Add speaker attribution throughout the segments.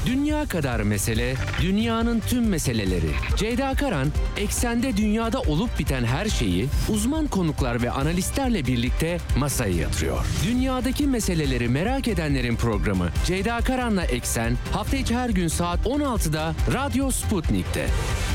Speaker 1: Dünya kadar mesele, dünyanın tüm meseleleri. Ceyda Karan, eksende dünyada olup biten her şeyi uzman konuklar ve analistlerle birlikte masaya yatırıyor. Dünyadaki meseleleri merak edenlerin programı Ceyda Karan'la Eksen, hafta içi her gün saat 16'da Radyo Sputnik'te.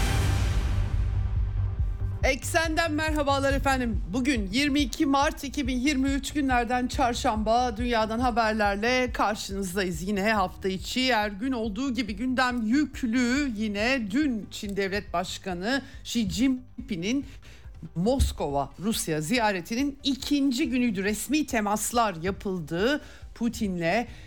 Speaker 2: Eksen'den merhabalar efendim. Bugün 22 Mart 2023 günlerden çarşamba, dünyadan haberlerle karşınızdayız. Yine hafta içi her gün olduğu gibi gündem yüklü. Yine dün Çin Devlet Başkanı Xi Jinping'in Moskova, Rusya ziyaretinin ikinci günüydü. Resmi temaslar yapıldı. Putin'le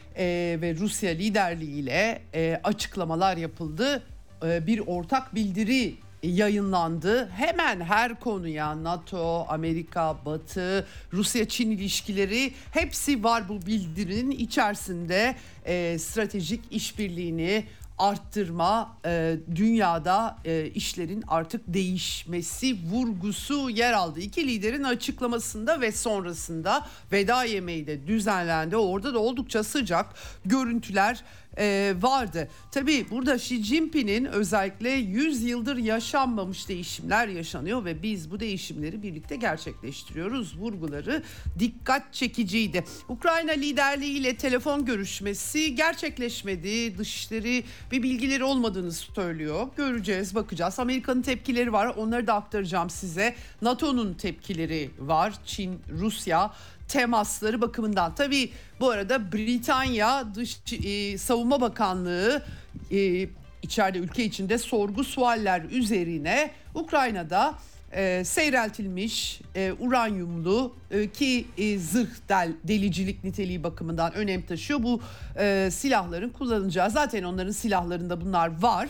Speaker 2: ve Rusya liderliğiyle açıklamalar yapıldı. Bir ortak bildiri yayınlandı. Hemen her konuya NATO, Amerika, Batı, Rusya-Çin ilişkileri hepsi var bu bildirinin içerisinde. Stratejik işbirliğini arttırma, dünyada işlerin artık değişmesi vurgusu yer aldı. İki liderin açıklamasında ve sonrasında veda yemeği de düzenlendi. Orada da oldukça sıcak görüntüler vardı. Tabii burada Xi Jinping'in özellikle 100 yıldır yaşanmamış değişimler yaşanıyor ve biz bu değişimleri birlikte gerçekleştiriyoruz vurguları dikkat çekiciydi. Ukrayna liderliğiyle telefon görüşmesi gerçekleşmedi. Dışişleri bir bilgileri olmadığını söylüyor. Göreceğiz, bakacağız. Amerika'nın tepkileri var. Onları da aktaracağım size. NATO'nun tepkileri var. Çin, Rusya temasları bakımından. Tabii bu arada Britanya Savunma Bakanlığı içeride ülke içinde sorgu sualler üzerine Ukrayna'da seyreltilmiş uranyumlu ki zırh delicilik niteliği bakımından önem taşıyor. Bu silahların kullanılacağı, zaten onların silahlarında bunlar var.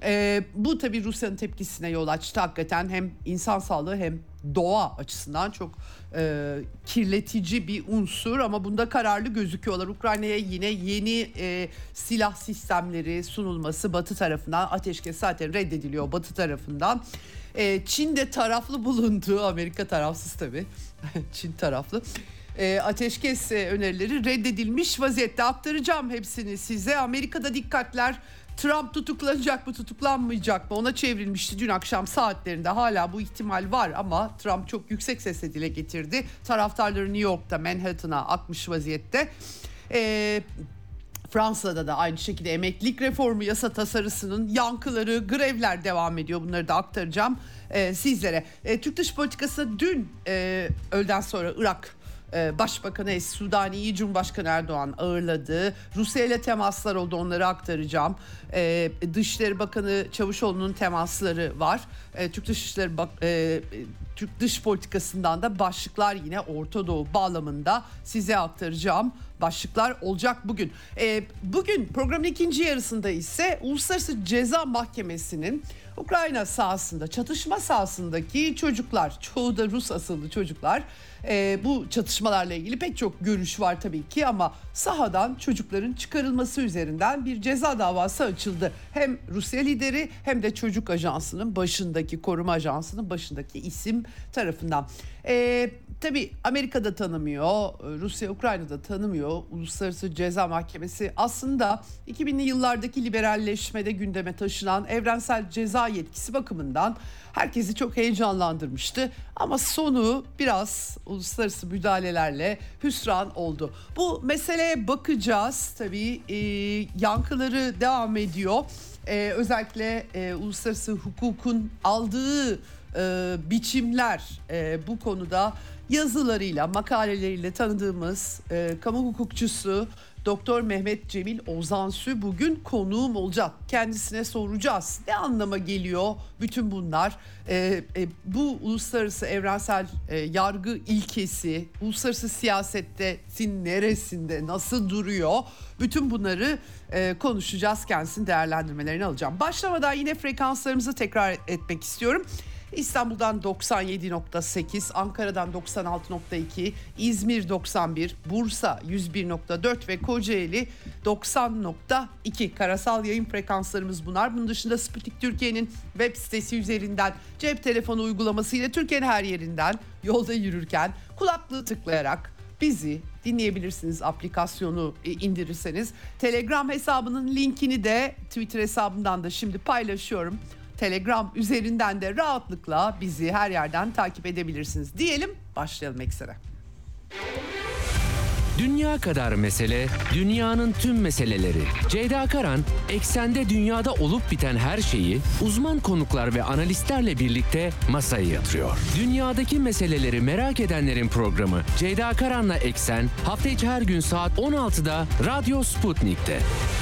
Speaker 2: Bu tabii Rusya'nın tepkisine yol açtı. Hakikaten hem insan sağlığı hem doğa açısından çok kirletici bir unsur ama bunda kararlı gözüküyorlar. Ukrayna'ya yine yeni silah sistemleri sunulması Batı tarafından, ateşkes zaten reddediliyor Batı tarafından. Çin de taraflı bulunduğu, Amerika tarafsız tabii, Çin taraflı. Ateşkes önerileri reddedilmiş vaziyette. Aktaracağım hepsini size. Amerika'da dikkatler, Trump tutuklanacak mı tutuklanmayacak mı ona çevrilmişti dün akşam saatlerinde. Hala bu ihtimal var ama Trump çok yüksek sesle dile getirdi. Taraftarları New York'ta, Manhattan'a akmış vaziyette. Fransa'da da aynı şekilde emeklilik reformu yasa tasarısının yankıları, grevler devam ediyor. Bunları da aktaracağım sizlere. Türk dış politikası dün öğleden sonra Irak Başbakanı Es-Sudani'yi Cumhurbaşkanı Erdoğan ağırladı. Rusya ile temaslar oldu, onları aktaracağım. Dışişleri Bakanı Çavuşoğlu'nun temasları var. Türk dış politikasından da başlıklar yine Orta Doğu bağlamında size aktaracağım başlıklar olacak bugün. Bugün programın ikinci yarısında ise Uluslararası Ceza Mahkemesi'nin Ukrayna sahasında, çatışma sahasındaki çocuklar, çoğu da Rus asıllı çocuklar, bu çatışmalarla ilgili pek çok görüş var tabii ki ama sahadan çocukların çıkarılması üzerinden bir ceza davası açıldı. Hem Rusya lideri hem de çocuk ajansının başındaki, koruma ajansının başındaki isim tarafından. Tabii Amerika'da tanımıyor, Rusya Ukrayna'da tanımıyor. Uluslararası Ceza Mahkemesi aslında 2000'li yıllardaki liberalleşmede gündeme taşınan evrensel ceza yetkisi bakımından herkesi çok heyecanlandırmıştı. Ama sonu biraz uluslararası müdahalelerle hüsran oldu. Bu meseleye bakacağız. Tabii yankıları devam ediyor. Özellikle uluslararası hukukun aldığı biçimler bu konuda yazılarıyla, makaleleriyle tanıdığımız kamu hukukçusu Doktor Mehmet Cemil Ozansü bugün konuğum olacak. Kendisine soracağız. Ne anlama geliyor bütün bunlar? Bu uluslararası evrensel yargı ilkesi, uluslararası siyasettesin neresinde, nasıl duruyor? Bütün bunları konuşacağız. Kendisinin değerlendirmelerini alacağım. Başlamadan yine frekanslarımızı tekrar etmek istiyorum. İstanbul'dan 97.8, Ankara'dan 96.2, İzmir 91, Bursa 101.4 ve Kocaeli 90.2 karasal yayın frekanslarımız bunlar. Bunun dışında Sputnik Türkiye'nin web sitesi üzerinden cep telefonu uygulamasıyla Türkiye'nin her yerinden yolda yürürken kulaklığı tıklayarak bizi dinleyebilirsiniz aplikasyonu indirirseniz. Telegram hesabının linkini de Twitter hesabımdan da şimdi paylaşıyorum. Telegram üzerinden de rahatlıkla bizi her yerden takip edebilirsiniz. Diyelim, başlayalım eksere.
Speaker 1: Dünya kadar mesele, dünyanın tüm meseleleri. Ceyda Karan, eksende dünyada olup biten her şeyi uzman konuklar ve analistlerle birlikte masaya yatırıyor. Dünyadaki meseleleri merak edenlerin programı Ceyda Karan'la Eksen, hafta içi her gün saat 16'da Radyo Sputnik'te.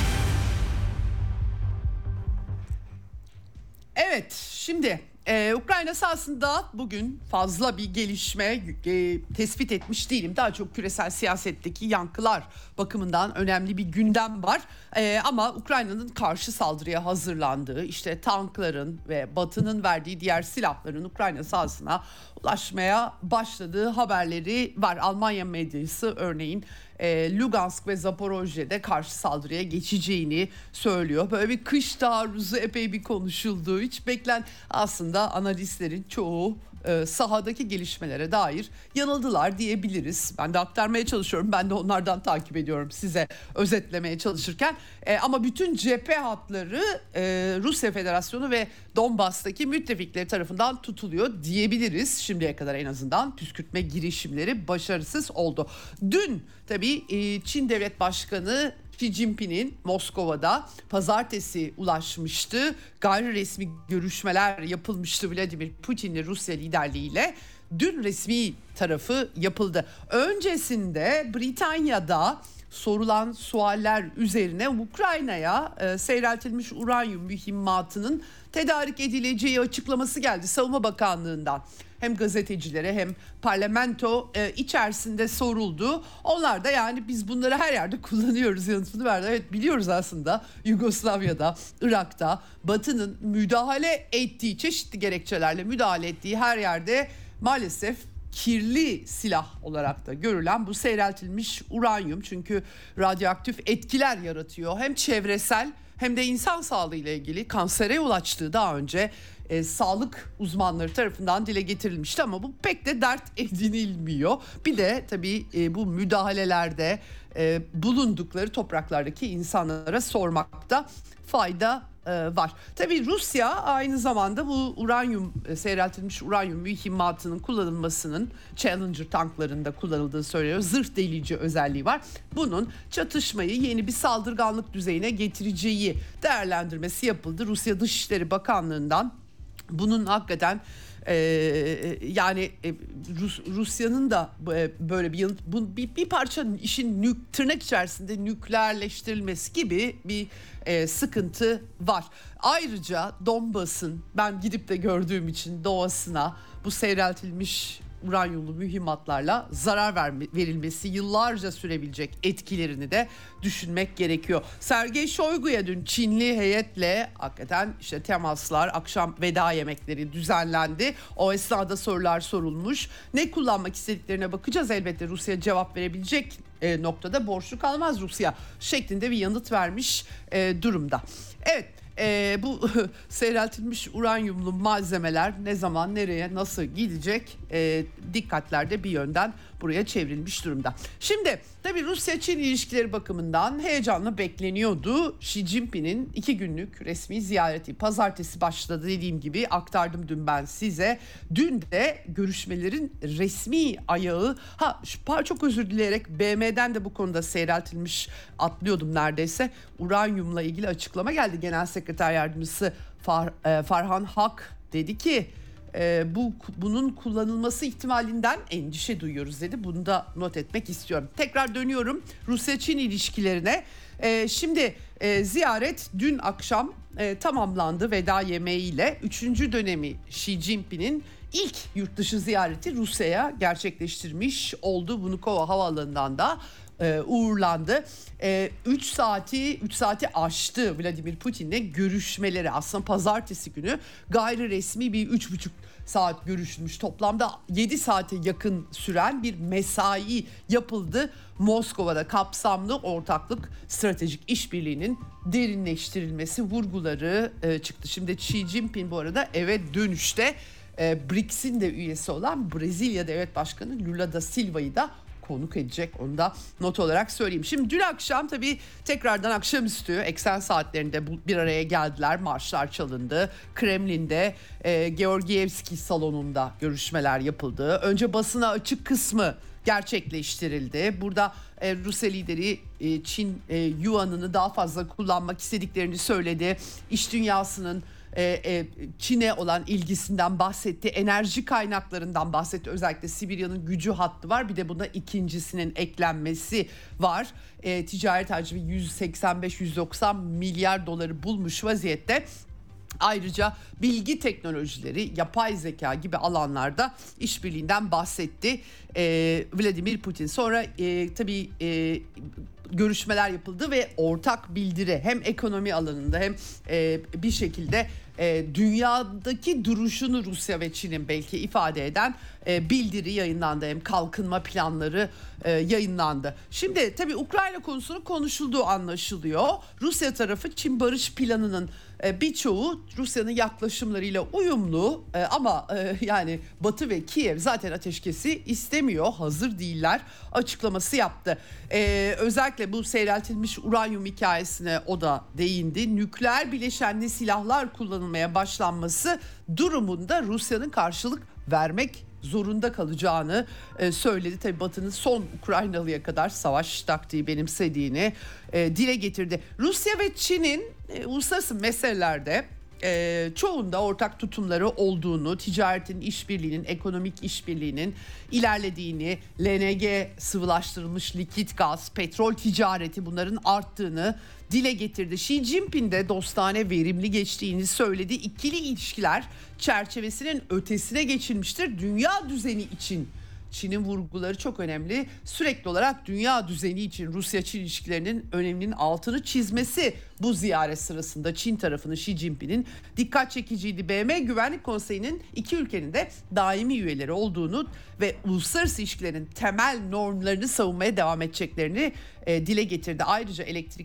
Speaker 2: Evet, şimdi Ukrayna sahasında bugün fazla bir gelişme tespit etmiş değilim. Daha çok küresel siyasetteki yankılar bakımından önemli bir gündem var. Ama Ukrayna'nın karşı saldırıya hazırlandığı, işte tankların ve Batı'nın verdiği diğer silahların Ukrayna sahasına ulaşmaya başladığı haberleri var. Almanya medyası örneğin Lugansk ve Zaporojye'de karşı saldırıya geçeceğini söylüyor. Böyle bir kış taarruzu epey bir konuşuldu. Hiç aslında analistlerin çoğu sahadaki gelişmelere dair yanıldılar diyebiliriz. Ben de aktarmaya çalışıyorum. Ben de onlardan takip ediyorum size özetlemeye çalışırken. Ama bütün cephe hatları Rusya Federasyonu ve Donbas'taki müttefikleri tarafından tutuluyor diyebiliriz. Şimdiye kadar en azından püskürtme girişimleri başarısız oldu. Dün tabii Çin Devlet Başkanı Xi Jinping'in Moskova'da pazartesi ulaşmıştı. Gayri resmi görüşmeler yapılmıştı Vladimir Putin'le Rusya liderliğiyle. Dün resmi tarafı yapıldı. Öncesinde Britanya'da sorulan sualler üzerine Ukrayna'ya seyreltilmiş uranyum mühimmatının tedarik edileceği açıklaması geldi Savunma Bakanlığı'ndan. Hem gazetecilere hem parlamento içerisinde soruldu. Onlar da yani biz bunları her yerde kullanıyoruz yanıtını verdi. Evet, biliyoruz aslında Yugoslavya'da, Irak'ta Batı'nın müdahale ettiği, çeşitli gerekçelerle müdahale ettiği her yerde maalesef kirli silah olarak da görülen bu seyreltilmiş uranyum, çünkü radyoaktif etkiler yaratıyor. Hem çevresel hem de insan sağlığı ile ilgili kansere yol açtığı daha önce sağlık uzmanları tarafından dile getirilmişti ama bu pek de dert edinilmiyor. Bir de tabii bu müdahalelerde bulundukları topraklardaki insanlara sormakta fayda var. Tabii Rusya aynı zamanda bu uranyum, seyreltilmiş uranyum mühimmatının kullanılmasının Challenger tanklarında kullanıldığı söyleniyor. Zırh delici özelliği var. Bunun çatışmayı yeni bir saldırganlık düzeyine getireceği değerlendirmesi yapıldı. Rusya Dışişleri Bakanlığı'ndan bunun hakikaten Rusya'nın da böyle bir yanıt, bir parça işin tırnak içerisinde nükleerleştirilmesi gibi bir sıkıntı var. Ayrıca Donbas'ın, ben gidip de gördüğüm için, doğasına bu seyreltilmiş uranyumlu mühimmatlarla zarar verilmesi, yıllarca sürebilecek etkilerini de düşünmek gerekiyor. Sergey Shoigu'ya dün Çinli heyetle hakikaten işte temaslar, akşam veda yemekleri düzenlendi. O esnada sorular sorulmuş. Ne kullanmak istediklerine bakacağız elbette. Rusya cevap verebilecek noktada borçlu kalmaz Rusya şeklinde bir yanıt vermiş durumda. Evet. Bu seyreltilmiş uranyumlu malzemeler ne zaman, nereye, nasıl gidecek dikkatler de bir yönden buraya çevrilmiş durumda. Şimdi tabii Rusya-Çin ilişkileri bakımından heyecanla bekleniyordu. Xi Jinping'in 2 günlük resmi ziyareti pazartesi başladı, dediğim gibi aktardım dün ben size. Dün de görüşmelerin resmi ayağı, çok özür dileyerek BM'den de bu konuda seyreltilmiş, atlıyordum neredeyse, uranyumla ilgili açıklama geldi. Genel Sekreter Yardımcısı Farhan Hak dedi ki bunun kullanılması ihtimalinden endişe duyuyoruz dedi. Bunu da not etmek istiyorum. Tekrar dönüyorum Rusya-Çin ilişkilerine. Şimdi ziyaret dün akşam tamamlandı veda yemeğiyle. 3. dönemi Xi Jinping'in ilk yurt dışı ziyareti Rusya'ya gerçekleştirmiş oldu. Vnukovo Havaalanı'ndan da uğurlandı. 3 saati aştı Vladimir Putin'le görüşmeleri. Aslında pazartesi günü gayri resmi bir 3,5 saat görüşülmüş. Toplamda 7 saate yakın süren bir mesai yapıldı. Moskova'da kapsamlı ortaklık stratejik işbirliğinin derinleştirilmesi vurguları çıktı. Şimdi Xi Jinping bu arada eve dönüşte BRICS'in de üyesi olan Brezilya Devlet Başkanı Lula da Silva'yı da konuk edecek. Onu da not olarak söyleyeyim. Şimdi dün akşam tabii tekrardan akşamüstü eksen saatlerinde bir araya geldiler. Marşlar çalındı. Kremlin'de Georgievski salonunda görüşmeler yapıldı. Önce basına açık kısmı gerçekleştirildi. Burada Rusya lideri Çin yuanını daha fazla kullanmak istediklerini söyledi. İş dünyasının Çin'e olan ilgisinden bahsetti. Enerji kaynaklarından bahsetti. Özellikle Sibirya'nın gücü hattı var. Bir de buna ikincisinin eklenmesi var. Ticaret hacmi 185-190 milyar doları bulmuş vaziyette. Ayrıca bilgi teknolojileri, yapay zeka gibi alanlarda işbirliğinden bahsetti Vladimir Putin. Sonra tabii görüşmeler yapıldı ve ortak bildiri hem ekonomi alanında hem bir şekilde dünyadaki duruşunu Rusya ve Çin'in belki ifade eden bildiri yayınlandı. Hem kalkınma planları yayınlandı. Şimdi tabii Ukrayna konusunu konuşulduğu anlaşılıyor. Rusya tarafı Çin barış planının birçoğu Rusya'nın yaklaşımlarıyla uyumlu ama yani Batı ve Kiev zaten ateşkesi istemiyor, hazır değiller açıklaması yaptı. Özellikle bu seyreltilmiş uranyum hikayesine o da değindi. Nükleer bileşenli silahlar kullanılmaya başlanması durumunda Rusya'nın karşılık vermek zorunda kalacağını söyledi. Tabii Batı'nın son Ukraynalı'ya kadar savaş taktiği benimsediğini dile getirdi. Rusya ve Çin'in uluslararası meselelerde çoğunda ortak tutumları olduğunu, ticaretin, işbirliğinin, ekonomik işbirliğinin ilerlediğini, LNG, sıvılaştırılmış likit gaz, petrol ticareti bunların arttığını dile getirdi. Xi Jinping de dostane verimli geçtiğini söyledi. İkili ilişkiler çerçevesinin ötesine geçilmiştir. Dünya düzeni için Çin'in vurguları çok önemli. Sürekli olarak dünya düzeni için Rusya-Çin ilişkilerinin öneminin altını çizmesi bu ziyaret sırasında Çin tarafının Xi Jinping'in dikkat çekiciydi. BM Güvenlik Konseyi'nin iki ülkenin de daimi üyeleri olduğunu ve uluslararası ilişkilerin temel normlarını savunmaya devam edeceklerini dile getirdi. Ayrıca elektrik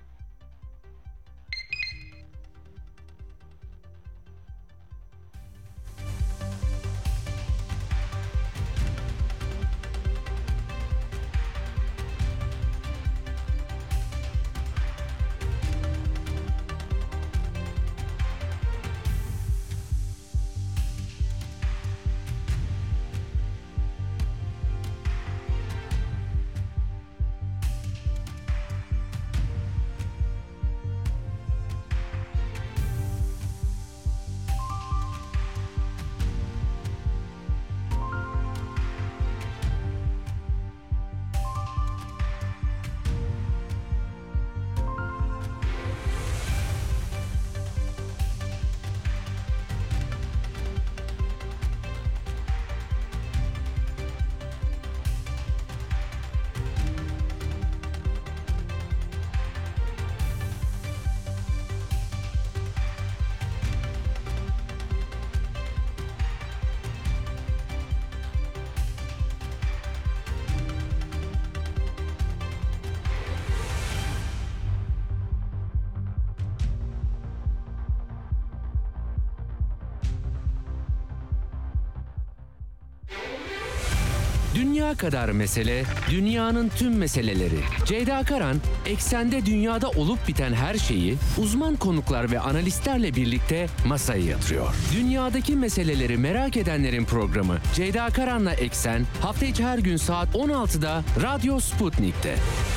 Speaker 1: Dünya kadar mesele, dünyanın tüm meseleleri. Ceyda Karan, eksende dünyada olup biten her şeyi uzman konuklar ve analistlerle birlikte masaya yatırıyor. Dünyadaki meseleleri merak edenlerin programı Ceyda Karan'la Eksen hafta içi her gün saat 16'da Radyo Sputnik'te.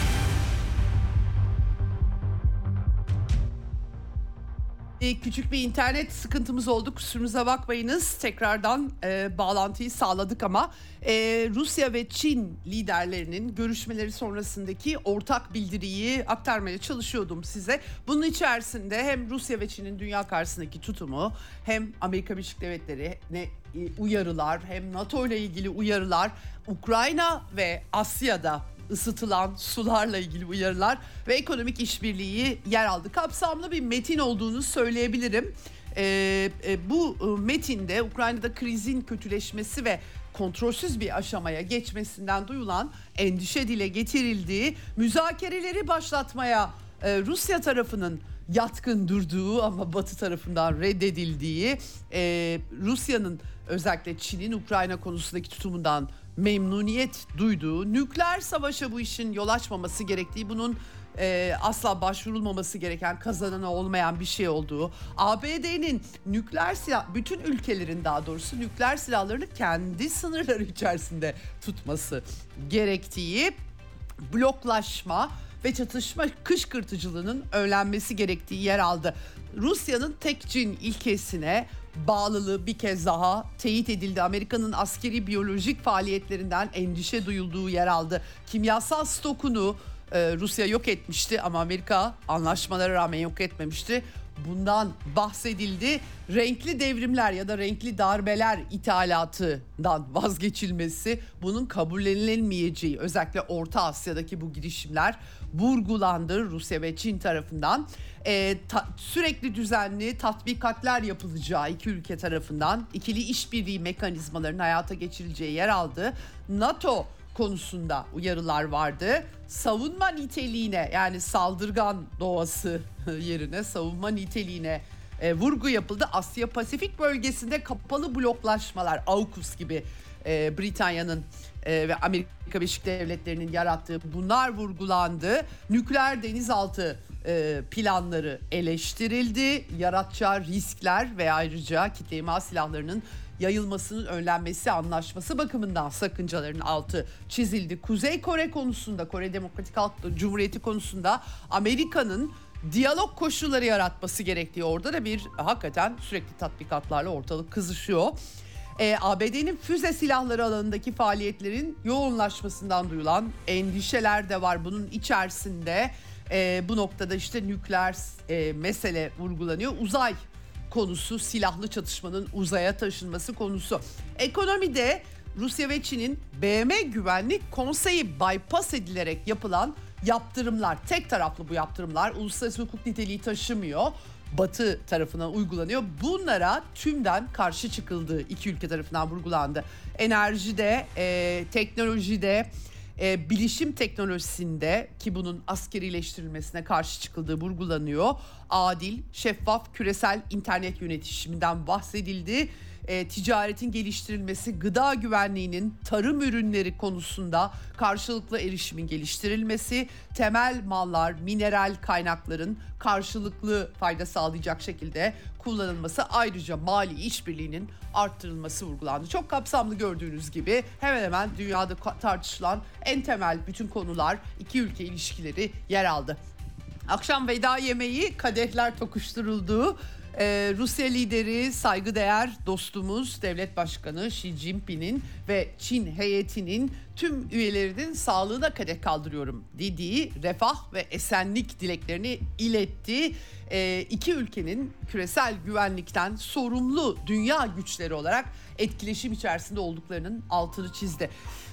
Speaker 2: Küçük bir internet sıkıntımız oldu, kusurumuza bakmayınız. Tekrardan bağlantıyı sağladık ama Rusya ve Çin liderlerinin görüşmeleri sonrasındaki ortak bildiriyi aktarmaya çalışıyordum size. Bunun içerisinde hem Rusya ve Çin'in dünya karşısındaki tutumu, hem Amerika Birleşik Devletleri'ne uyarılar, hem NATO ile ilgili uyarılar, Ukrayna ve Asya'da ısıtılan sularla ilgili uyarılar ve ekonomik işbirliği yer aldı. Kapsamlı bir metin olduğunu söyleyebilirim. Bu metinde Ukrayna'da krizin kötüleşmesi ve kontrolsüz bir aşamaya geçmesinden duyulan endişe dile getirildiği, müzakereleri başlatmaya Rusya tarafının yatkın durduğu ama Batı tarafından reddedildiği, Rusya'nın özellikle Çin'in Ukrayna konusundaki tutumundan memnuniyet duyduğu, nükleer savaşa bu işin yol açmaması gerektiği, bunun asla başvurulmaması gereken, kazananı olmayan bir şey olduğu, ABD'nin nükleer silah, bütün ülkelerin daha doğrusu nükleer silahlarını kendi sınırları içerisinde tutması gerektiği, bloklaşma ve çatışma kışkırtıcılığının önlenmesi gerektiği yer aldı. Rusya'nın tek cin ilkesine bağlılığı bir kez daha teyit edildi. Amerika'nın askeri biyolojik faaliyetlerinden endişe duyulduğu yer aldı. Kimyasal stokunu Rusya yok etmişti ama Amerika anlaşmalara rağmen yok etmemişti. Bundan bahsedildi. Renkli devrimler ya da renkli darbeler ithalatından vazgeçilmesi, bunun kabullenilmeyeceği, özellikle Orta Asya'daki bu girişimler vurgulandı Rusya ve Çin tarafından. Sürekli düzenli tatbikatlar yapılacağı iki ülke tarafından, ikili işbirliği mekanizmalarının hayata geçirileceği yer aldı. NATO konusunda uyarılar vardı. Savunma niteliğine, yani saldırgan doğası yerine savunma niteliğine vurgu yapıldı. Asya Pasifik bölgesinde kapalı bloklaşmalar, AUKUS gibi Britanya'nın ve Amerika Birleşik Devletleri'nin yarattığı, bunlar vurgulandı. Nükleer denizaltı planları eleştirildi. Yaratacağı riskler ve ayrıca kitle imha silahlarının yayılmasının önlenmesi anlaşması bakımından sakıncaların altı çizildi. Kuzey Kore konusunda, Kore Demokratik Halk Cumhuriyeti konusunda Amerika'nın diyalog koşulları yaratması gerektiği, orada da bir hakikaten sürekli tatbikatlarla ortalık kızışıyor. ABD'nin füze silahları alanındaki faaliyetlerin yoğunlaşmasından duyulan endişeler de var. Bunun içerisinde bu noktada işte nükleer mesele vurgulanıyor. Uzay konusu, silahlı çatışmanın uzaya taşınması konusu. Ekonomide Rusya ve Çin'in BM Güvenlik Konseyi bypass edilerek yapılan yaptırımlar, tek taraflı bu yaptırımlar, uluslararası hukuk niteliği taşımıyor. Batı tarafından uygulanıyor. Bunlara tümden karşı çıkıldığı iki ülke tarafından vurgulandı. Enerjide, teknolojide, bilişim teknolojisinde, ki bunun askerileştirilmesine karşı çıkıldığı vurgulanıyor. Adil, şeffaf, küresel internet yönetişiminden bahsedildi. Ticaretin geliştirilmesi, gıda güvenliğinin, tarım ürünleri konusunda karşılıklı erişimin geliştirilmesi, temel mallar, mineral kaynakların karşılıklı fayda sağlayacak şekilde kullanılması, ayrıca mali işbirliğinin arttırılması vurgulandı. Çok kapsamlı, gördüğünüz gibi hemen hemen dünyada tartışılan en temel bütün konular, iki ülke ilişkileri yer aldı. Akşam veda yemeği, kadehler tokuşturulduğu, Rusya lideri, saygıdeğer dostumuz Devlet Başkanı Xi Jinping'in ve Çin heyetinin tüm üyelerinin sağlığına kadeh kaldırıyorum dediği refah ve esenlik dileklerini iletti. İki ülkenin küresel güvenlikten sorumlu dünya güçleri olarak etkileşim içerisinde olduklarının altını çizdi.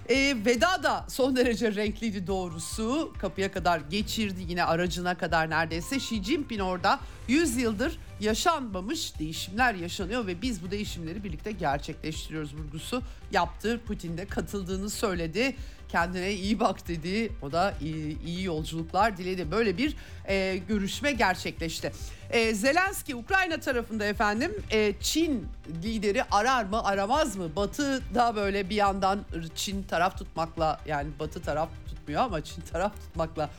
Speaker 2: Veda da son derece renkliydi doğrusu. Kapıya kadar geçirdi, yine aracına kadar neredeyse. Xi Jinping orada 100 yıldır yaşanmamış değişimler yaşanıyor ve biz bu değişimleri birlikte gerçekleştiriyoruz vurgusu yaptı. Putin de katıldığını söyledi. Kendine iyi bak dedi. O da iyi yolculuklar diledi. Böyle bir görüşme gerçekleşti. Zelenski Ukrayna tarafında efendim, Çin lideri arar mı aramaz mı? Batı da böyle bir yandan Çin taraf tutmakla, yani Batı taraf tutmuyor ama Çin taraf tutmakla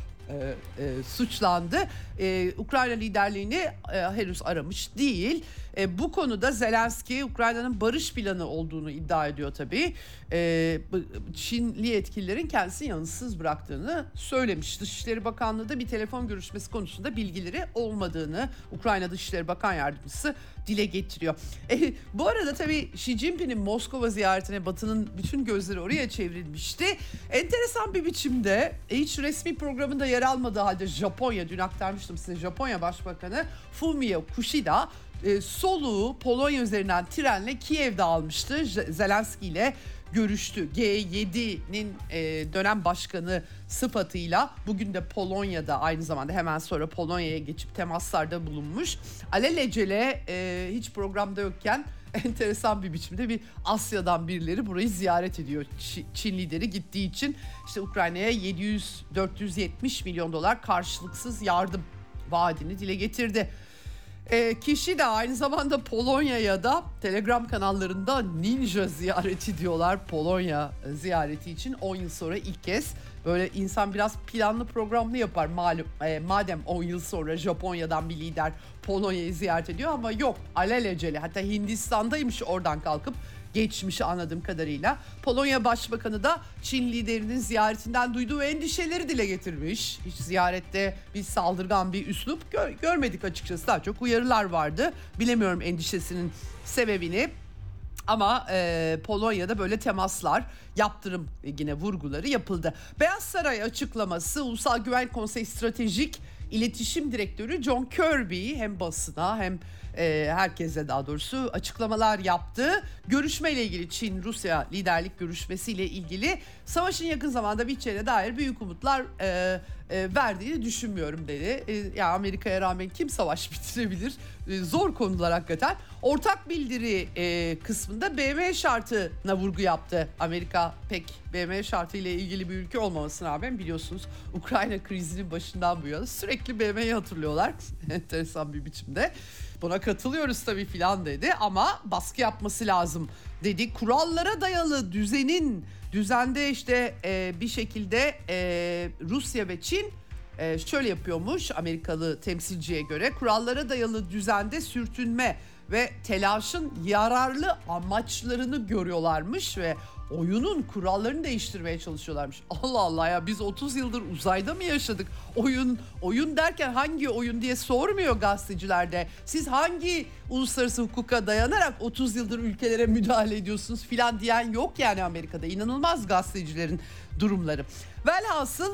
Speaker 2: suçlandı. Ukrayna liderliğini henüz aramış değil. Bu konuda Zelenski Ukrayna'nın barış planı olduğunu iddia ediyor tabii. Çinli yetkililerin kendisini yanıtsız bıraktığını söylemiş. Dışişleri Bakanlığı da bir telefon görüşmesi konusunda bilgileri olmadığını Ukrayna Dışişleri Bakan Yardımcısı dile getiriyor. Bu arada tabii Xi Jinping'in Moskova ziyaretine Batı'nın bütün gözleri oraya çevrilmişti. Enteresan bir biçimde hiç resmi programında yer almadığı halde Japonya, dün aktarmıştım size, Japonya Başbakanı Fumio Kishida soluğu Polonya üzerinden trenle Kiev'de almıştı. Zelenski ile görüştü. G7'nin dönem başkanı sıfatıyla bugün de Polonya'da, aynı zamanda hemen sonra Polonya'ya geçip temaslarda bulunmuş. Alelacele hiç programda yokken enteresan bir biçimde bir Asya'dan birileri burayı ziyaret ediyor. Çin lideri gittiği için işte Ukrayna'ya 470 milyon dolar karşılıksız yardım vaadini dile getirdi. Kişi de aynı zamanda Polonya'ya da Telegram kanallarında ninja ziyareti diyorlar. Polonya ziyareti için 10 yıl sonra ilk kez böyle insan biraz planlı programlı yapar. Malum, madem 10 yıl sonra Japonya'dan bir lider Polonya'yı ziyaret ediyor ama yok, alelacele, hatta Hindistan'daymış oradan kalkıp geçmişi anladığım kadarıyla. Polonya Başbakanı da Çin liderinin ziyaretinden duyduğu endişeleri dile getirmiş. Hiç ziyarette bir saldırgan bir üslup görmedik açıkçası. Daha çok uyarılar vardı. Bilemiyorum endişesinin sebebini. Ama Polonya'da böyle temaslar, yaptırım yine vurguları yapıldı. Beyaz Saray açıklaması, Ulusal Güvenlik Konseyi Stratejik İletişim Direktörü John Kirby hem basına hem herkese daha doğrusu açıklamalar yaptı. Görüşmeyle ilgili, Çin-Rusya liderlik görüşmesiyle ilgili savaşın yakın zamanda biteceğine dair büyük umutlar verdiğini düşünmüyorum dedi. Ya Amerika'ya rağmen kim savaş bitirebilir? Zor konular hakikaten. Ortak bildiri kısmında BM şartına vurgu yaptı. Amerika pek BM şartı ile ilgili bir ülke olmamasına rağmen biliyorsunuz Ukrayna krizinin başından bu yana sürekli BM'yi hatırlıyorlar. Enteresan bir biçimde. Buna katılıyoruz tabii filan dedi ama baskı yapması lazım dedi. Kurallara dayalı düzende işte bir şekilde Rusya ve Çin şöyle yapıyormuş Amerikalı temsilciye göre. Kurallara dayalı düzende sürtünme ve telaşın yararlı amaçlarını görüyorlarmış ve oyunun kurallarını değiştirmeye çalışıyorlarmış. Allah Allah ya, biz 30 yıldır uzayda mı yaşadık? Oyun derken hangi oyun diye sormuyor gazeteciler de. Siz hangi uluslararası hukuka dayanarak 30 yıldır ülkelere müdahale ediyorsunuz filan diyen yok yani Amerika'da. İnanılmaz gazetecilerin durumları. Velhasıl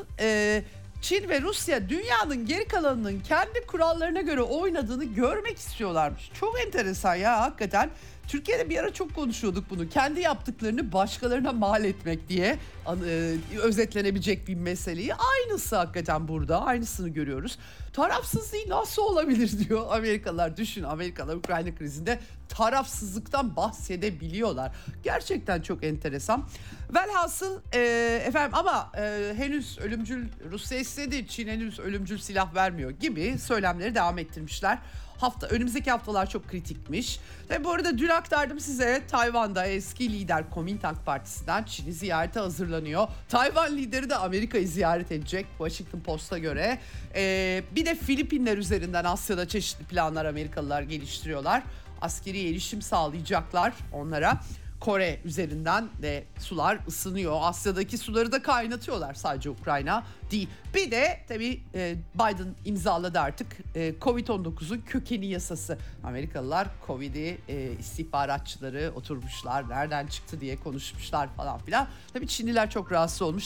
Speaker 2: Çin ve Rusya dünyanın geri kalanının kendi kurallarına göre oynadığını görmek istiyorlarmış. Çok enteresan ya hakikaten. Türkiye'de bir ara çok konuşuyorduk bunu. Kendi yaptıklarını başkalarına mal etmek diye özetlenebilecek bir meseleyi. Aynısı hakikaten burada. Aynısını görüyoruz. Tarafsızlığı nasıl olabilir diyor Amerikalılar. Düşün, Amerikalılar Ukrayna krizinde tarafsızlıktan bahsedebiliyorlar. Gerçekten çok enteresan. Velhasıl efendim ama henüz ölümcül, Rusya istedi, Çin henüz ölümcül silah vermiyor gibi söylemleri devam ettirmişler. Önümüzdeki haftalar çok kritikmiş. Ve bu arada dün aktardım size, Tayvan'da eski lider Kuomintang Partisi'nden Çin'i ziyarete hazırlanıyor. Tayvan lideri de Amerika'yı ziyaret edecek Washington Post'a göre. Bir de Filipinler üzerinden Asya'da çeşitli planlar Amerikalılar geliştiriyorlar. Askeri erişim sağlayacaklar onlara. Kore üzerinden de sular ısınıyor. Asya'daki suları da kaynatıyorlar, sadece Ukrayna değil. Bir de tabii Biden imzaladı artık Covid-19'un kökeni yasası. Amerikalılar Covid'i istihbaratçıları oturmuşlar, nereden çıktı diye konuşmuşlar falan filan. Tabii Çinliler çok rahatsız olmuş.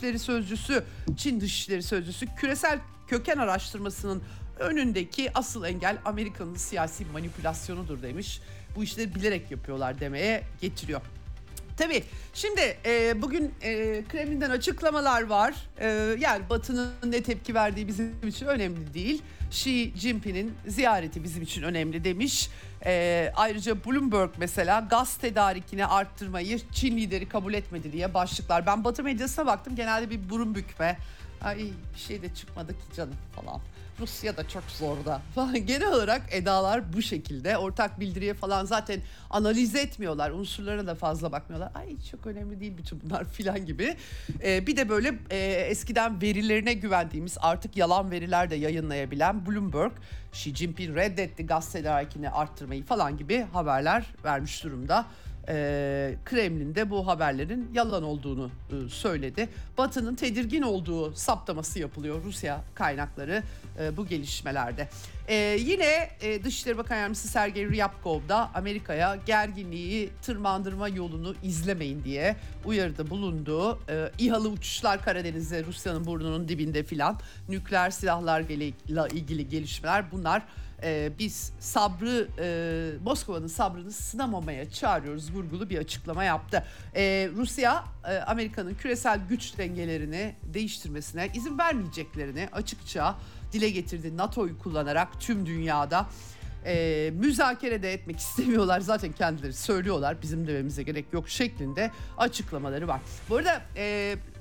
Speaker 2: Çin Dışişleri Sözcüsü küresel köken araştırmasının önündeki asıl engel Amerika'nın siyasi manipülasyonudur demiş. Bu işleri bilerek yapıyorlar demeye getiriyor. Tabii şimdi bugün Kremlin'den açıklamalar var. Yani Batı'nın ne tepki verdiği bizim için önemli değil. Xi Jinping'in ziyareti bizim için önemli demiş. Ayrıca Bloomberg mesela gaz tedarikini arttırmayı Çin lideri kabul etmedi diye başlıklar. Ben Batı medyasına baktım, genelde bir burun bükme. Ay bir şey de çıkmadı ki canım falan. Rusya da çok zorda falan. Genel olarak edalar bu şekilde. Ortak bildiriye falan zaten analiz etmiyorlar. Unsurlarına da fazla bakmıyorlar. Ay çok önemli değil bütün bunlar filan gibi. Bir de böyle eskiden verilerine güvendiğimiz, artık yalan veriler de yayınlayabilen Bloomberg, Xi Jinping reddetti gaz tedarikini arttırmayı falan gibi haberler vermiş durumda. Kremlin'de bu haberlerin yalan olduğunu söyledi. Batı'nın tedirgin olduğu saptaması yapılıyor Rusya kaynakları bu gelişmelerde. Yine Dışişleri Bakan Yardımcısı Sergey Ryabkov da Amerika'ya gerginliği tırmandırma yolunu izlemeyin diye uyarıda bulundu. İHA'lı uçuşlar Karadeniz'de, Rusya'nın burnunun dibinde filan, nükleer silahlarla ilgili gelişmeler bunlar. Biz Moskova'nın sabrını sınamamaya çağırıyoruz vurgulu bir açıklama yaptı. Rusya Amerika'nın küresel güç dengelerini değiştirmesine izin vermeyeceklerini açıkça dile getirdi. NATO'yu kullanarak tüm dünyada müzakere de etmek istemiyorlar. Zaten kendileri söylüyorlar, bizim dememize gerek yok şeklinde açıklamaları var. Bu arada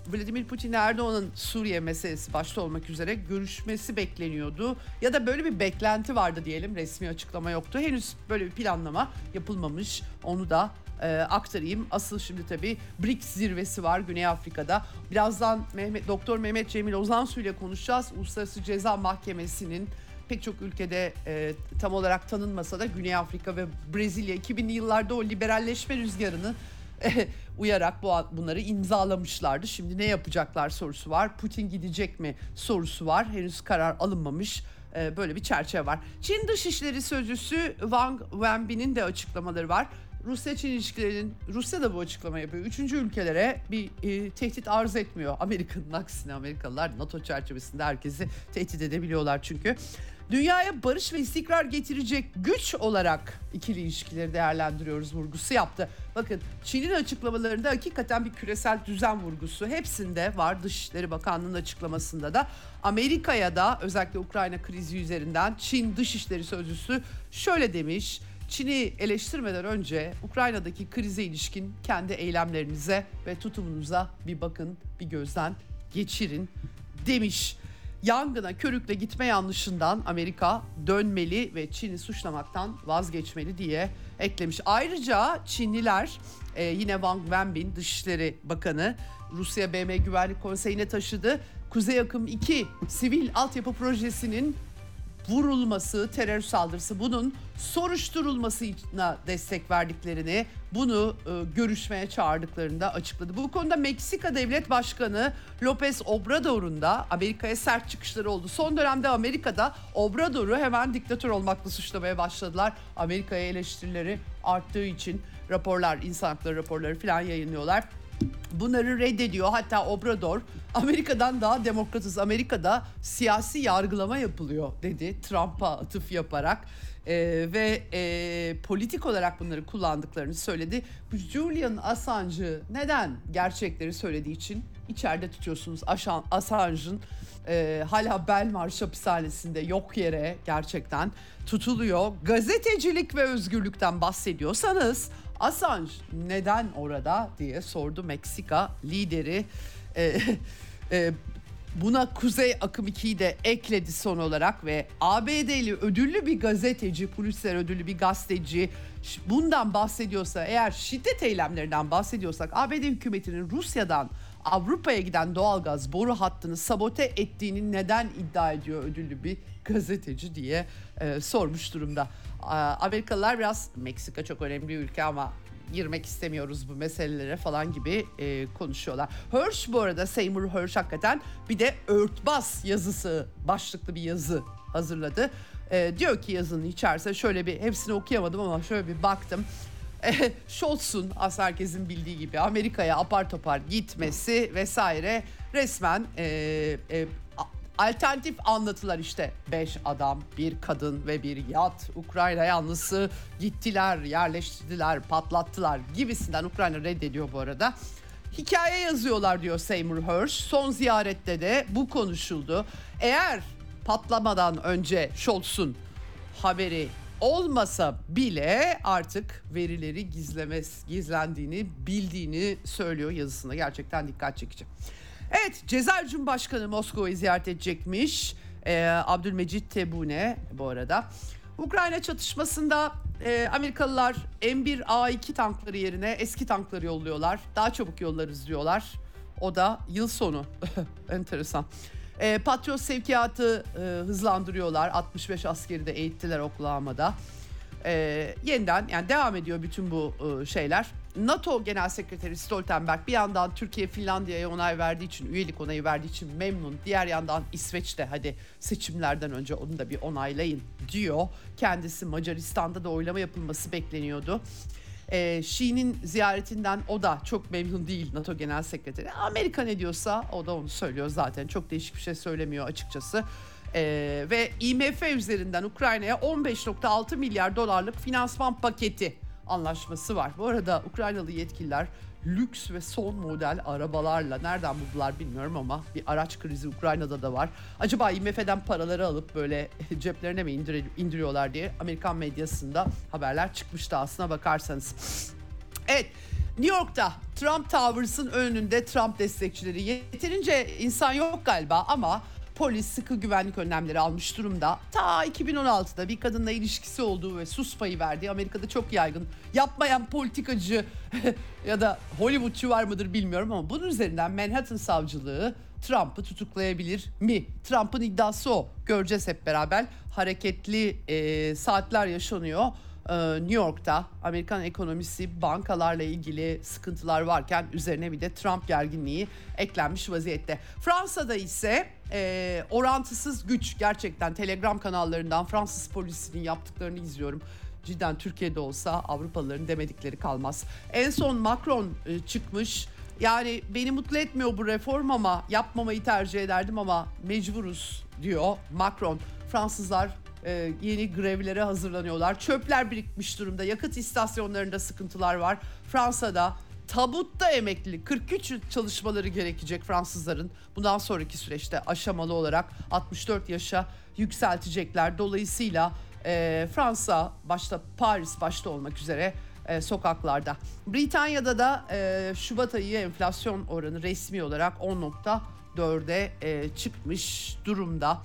Speaker 2: Vladimir Putin Erdoğan'ın Suriye meselesi başta olmak üzere görüşmesi bekleniyordu. Ya da böyle bir beklenti vardı diyelim, resmi açıklama yoktu. Henüz böyle bir planlama yapılmamış, onu da aktarayım. Asıl şimdi tabii BRICS zirvesi var Güney Afrika'da. Birazdan Doktor Mehmet Cemil Ozansu ile konuşacağız. Uluslararası Ceza Mahkemesi'nin pek çok ülkede tam olarak tanınmasa da Güney Afrika ve Brezilya 2000'li yıllarda o liberalleşme rüzgarını uyarak bunları imzalamışlardı. Şimdi ne yapacaklar sorusu var. Putin gidecek mi sorusu var. Henüz karar alınmamış. Böyle bir çerçeve var. Çin Dışişleri Sözcüsü Wang Wenbin'in de açıklamaları var. Rusya-Çin ilişkilerinin, Rusya da bu açıklama yapıyor. Üçüncü ülkelere bir tehdit arz etmiyor. Amerika'nın aksine Amerikalılar NATO çerçevesinde herkesi tehdit edebiliyorlar çünkü. Dünyaya barış ve istikrar getirecek güç olarak ikili ilişkileri değerlendiriyoruz vurgusu yaptı. Bakın Çin'in açıklamalarında hakikaten bir küresel düzen vurgusu hepsinde var. Dışişleri Bakanlığı'nın açıklamasında da. Amerika'ya da özellikle Ukrayna krizi üzerinden Çin Dışişleri Sözcüsü şöyle demiş: Çin'i eleştirmeden önce Ukrayna'daki krize ilişkin kendi eylemlerinize ve tutumunuza bir bakın, bir gözden geçirin demiş. Yangına körükle gitme yanlışından Amerika dönmeli ve Çin'i suçlamaktan vazgeçmeli diye eklemiş. Ayrıca Çinliler yine Wang Wenbin Dışişleri Bakanı Rusya BM Güvenlik Konseyi'ne taşıdı. Kuzey Akım 2 sivil altyapı projesinin vurulması, terör saldırısı, bunun soruşturulmasına destek verdiklerini, bunu görüşmeye çağırdıklarını da açıkladı. Bu konuda Meksika Devlet Başkanı López Obrador'un da Amerika'ya sert çıkışları oldu. Son dönemde Amerika'da Obrador'u hemen diktatör olmakla suçlamaya başladılar. Amerika'ya eleştirileri arttığı için raporlar, insan hakları raporları falan yayınlıyorlar. Bunları reddediyor. Hatta Obrador, Amerika'dan daha demokratız, Amerika'da siyasi yargılama yapılıyor dedi Trump'a atıf yaparak. Politik olarak bunları kullandıklarını söyledi. Bu Julian Assange'ı neden gerçekleri söylediği için içeride tutuyorsunuz? Assange'ın hala Belmarsh hapishanesinde yok yere gerçekten tutuluyor. Gazetecilik ve özgürlükten bahsediyorsanız Assange neden orada diye sordu Meksika lideri. Buna Kuzey Akım 2'yi de ekledi son olarak ve ABD'li ödüllü bir gazeteci, Pulitzer ödüllü bir gazeteci bundan bahsediyorsa, eğer şiddet eylemlerinden bahsediyorsak, ABD hükümetinin Rusya'dan Avrupa'ya giden doğalgaz boru hattını sabote ettiğini neden iddia ediyor ödüllü bir gazeteci diye sormuş durumda. Amerikalılar biraz, Meksika çok önemli bir ülke ama girmek istemiyoruz bu meselelere falan gibi konuşuyorlar. Hersh bu arada, Seymour Hersh hakikaten bir de örtbas yazısı başlıklı bir yazı hazırladı. Diyor ki yazının içerisinde, şöyle bir hepsini okuyamadım ama şöyle bir baktım. Scholz'un aslında herkesin bildiği gibi Amerika'ya apar topar gitmesi vesaire resmen alternatif anlatılar işte. 5 adam, bir kadın ve bir yat. Ukrayna yanlısı gittiler, yerleştirdiler, patlattılar gibisinden. Ukrayna reddediyor bu arada. Hikaye yazıyorlar diyor Seymour Hersh. Son ziyarette de bu konuşuldu. Eğer patlamadan önce Scholz'un haberi olmasa bile artık verileri gizlendiğini bildiğini söylüyor yazısında. Gerçekten dikkat çekici. Evet, Cezayir Cumhurbaşkanı Moskova'yı ziyaret edecekmiş. Abdülmecit Tebboune bu arada. Ukrayna çatışmasında Amerikalılar M1A2 tankları yerine eski tankları yolluyorlar. Daha çabuk yollarız diyorlar. O da yıl sonu. Enteresan. Patriot sevkiyatı hızlandırıyorlar. 65 askeri de eğittiler Oklahoma'da. Yeniden yani devam ediyor bütün bu şeyler. NATO Genel Sekreteri Stoltenberg bir yandan Türkiye Finlandiya'ya onay verdiği için, üyelik onayı verdiği için memnun. Diğer yandan İsveç'te hadi seçimlerden önce onu da bir onaylayın diyor. Kendisi Macaristan'da da oylama yapılması bekleniyordu. Xi'nin ziyaretinden o da çok memnun değil NATO Genel Sekreteri. Amerika ne diyorsa o da onu söylüyor zaten. Çok değişik bir şey söylemiyor açıkçası. Ve IMF üzerinden Ukrayna'ya 15.6 milyar dolarlık finansman paketi anlaşması var. Bu arada Ukraynalı yetkililer lüks ve son model arabalarla, nereden buldular bilmiyorum ama bir araç krizi Ukrayna'da da var. Acaba IMF'den paraları alıp böyle ceplerine mi indiriyorlar diye Amerikan medyasında haberler çıkmıştı aslına bakarsanız. Evet, New York'ta Trump Towers'ın önünde Trump destekçileri, yeterince insan yok galiba ama polis sıkı güvenlik önlemleri almış durumda. Ta 2016'da bir kadınla ilişkisi olduğu ve sus payı verdiği, Amerika'da çok yaygın, yapmayan politikacı ya da Hollywoodçu var mıdır bilmiyorum ama bunun üzerinden Manhattan savcılığı Trump'ı tutuklayabilir mi? Trump'ın iddiası o. Göreceğiz hep beraber. Hareketli saatler yaşanıyor. New York'ta Amerikan ekonomisi, bankalarla ilgili sıkıntılar varken üzerine bir de Trump gerginliği eklenmiş vaziyette. Fransa'da ise orantısız güç, gerçekten Telegram kanallarından Fransız polisinin yaptıklarını izliyorum. Cidden Türkiye'de olsa Avrupalıların demedikleri kalmaz. En son Macron çıkmış. Yani beni mutlu etmiyor bu reform ama yapmamayı tercih ederdim ama mecburuz diyor Macron. Fransızlar yeni grevlere hazırlanıyorlar. Çöpler birikmiş durumda. Yakıt istasyonlarında sıkıntılar var. Fransa'da tabutta emeklilik 43 yıl çalışmaları gerekecek Fransızların. Bundan sonraki süreçte aşamalı olarak 64 yaşa yükseltecekler. Dolayısıyla Fransa başta, Paris başta olmak üzere sokaklarda. Britanya'da da Şubat ayı enflasyon oranı resmi olarak 10.4'e çıkmış durumda.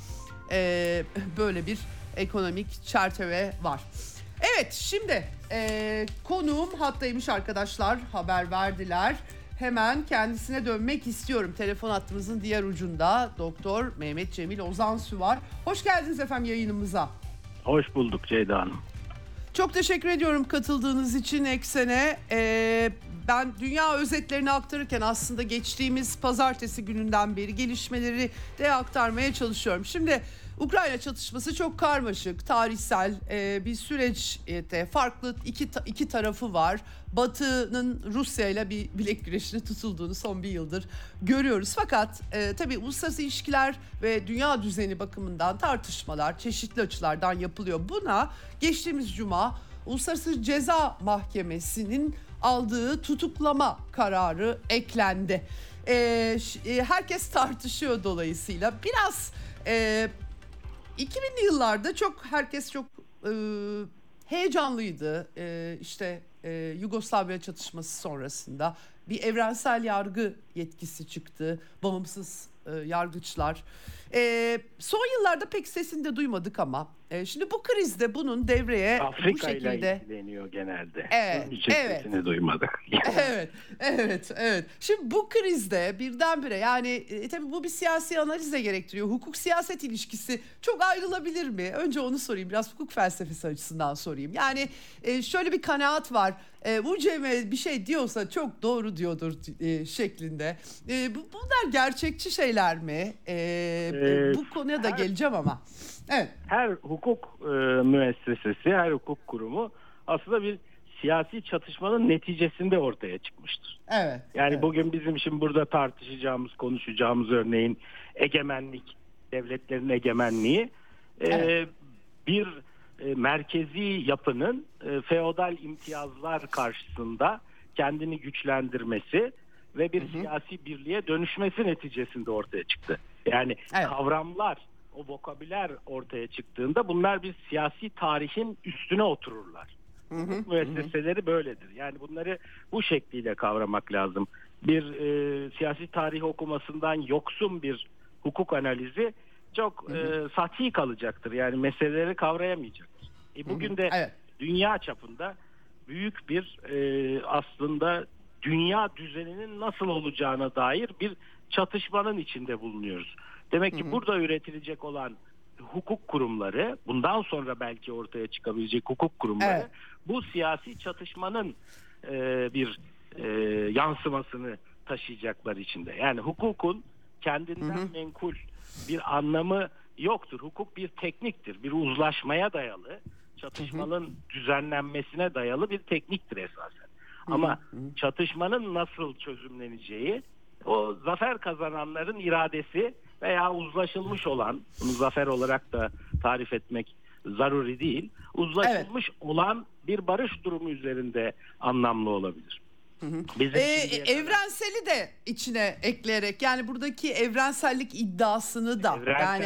Speaker 2: Böyle bir ekonomik çerçeve var. Evet, şimdi konuğum hattaymış arkadaşlar, haber verdiler. Hemen kendisine dönmek istiyorum. Telefon hattımızın diğer ucunda Doktor Mehmet Cemil Ozansu var. Hoş geldiniz efendim yayınımıza.
Speaker 3: Hoş bulduk Ceyda Hanım.
Speaker 2: Çok teşekkür ediyorum katıldığınız için Eksen'e. Ben dünya özetlerini aktarırken aslında geçtiğimiz pazartesi gününden beri gelişmeleri de aktarmaya çalışıyorum. Şimdi Ukrayna çatışması çok karmaşık, tarihsel bir süreçte farklı iki tarafı var. Batı'nın Rusya ile bir bilek güreşine tutulduğunu son bir yıldır görüyoruz. Fakat tabii uluslararası ilişkiler ve dünya düzeni bakımından tartışmalar çeşitli açılardan yapılıyor. Buna geçtiğimiz cuma Uluslararası Ceza Mahkemesi'nin aldığı tutuklama kararı eklendi. Herkes tartışıyor dolayısıyla. Biraz 2000'li yıllarda herkes çok heyecanlıydı. İşte Yugoslavya çatışması sonrasında bir evrensel yargı yetkisi çıktı. Bağımsız yargıçlar. Son yıllarda pek sesini de duymadık ama şimdi bu krizde bunun devreye
Speaker 3: Afrika
Speaker 2: bu şekilde
Speaker 3: ile ilgileniyor genelde.
Speaker 2: Evet,
Speaker 3: Onun için
Speaker 2: evet.
Speaker 3: sesini duymadık.
Speaker 2: Evet. Şimdi bu krizde birdenbire yani tabii bu bir siyasi analiz de gerektiriyor. Hukuk-siyaset ilişkisi çok ayrılabilir mi? Önce onu sorayım. Biraz hukuk felsefesi açısından sorayım. Yani şöyle bir kanaat var. UCM bir şey diyorsa çok doğru diyordur şeklinde. Bunlar gerçekçi şeyler mi? Bu konuya da geleceğim ama. Evet.
Speaker 3: Her hukuk müessesesi, her hukuk kurumu aslında bir siyasi çatışmanın neticesinde ortaya çıkmıştır.
Speaker 2: Evet.
Speaker 3: Yani
Speaker 2: evet.
Speaker 3: bugün bizim şimdi burada tartışacağımız, konuşacağımız örneğin egemenlik, devletlerin egemenliği
Speaker 2: Evet.
Speaker 3: bir merkezi yapının feodal imtiyazlar karşısında kendini güçlendirmesi ve bir siyasi birliğe dönüşmesi neticesinde ortaya çıktı. Yani
Speaker 2: Evet.
Speaker 3: kavramlar, o vokabüler ortaya çıktığında bunlar bir siyasi tarihin üstüne otururlar. Hukuk müesseseleri böyledir. Yani bunları bu şekliyle kavramak lazım. Bir siyasi tarih okumasından yoksun bir hukuk analizi çok sati kalacaktır. Yani meseleleri kavrayamayacaktır. Bugün de
Speaker 2: Evet.
Speaker 3: dünya çapında büyük bir aslında dünya düzeninin nasıl olacağına dair bir çatışmanın içinde bulunuyoruz. Demek ki burada üretilecek olan hukuk kurumları, bundan sonra belki ortaya çıkabilecek hukuk kurumları,
Speaker 2: Evet.
Speaker 3: bu siyasi çatışmanın bir yansımasını taşıyacaklar içinde. Yani hukukun kendinden menkul bir anlamı yoktur. Hukuk bir tekniktir, bir uzlaşmaya dayalı, çatışmanın düzenlenmesine dayalı bir tekniktir esasen. Ama çatışmanın nasıl çözümleneceği, o zafer kazananların iradesi veya uzlaşılmış olan, bunu zafer olarak da tarif etmek zaruri değil, uzlaşılmış olan bir barış durumu üzerinde anlamlı olabilir.
Speaker 2: Evrenseli de içine ekleyerek, yani buradaki evrensellik iddiasını da